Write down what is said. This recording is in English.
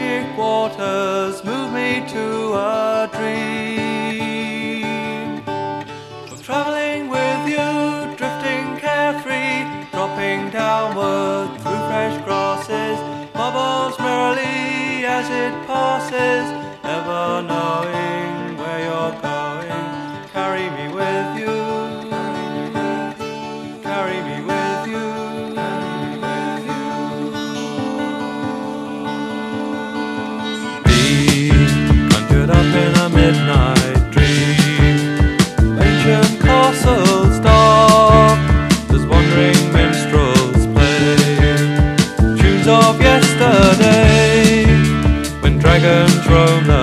magic waters move me to a dream of traveling with you, drifting carefree, dropping downward through fresh grasses, bubbles merrily as it passes, never knowing where you're going. Carry me with you, carry me with you, carry me with you. Be conjured up in a midnight dream, ancient castles dark, as wandering minstrels play tunes of yesterday, when dragons roam the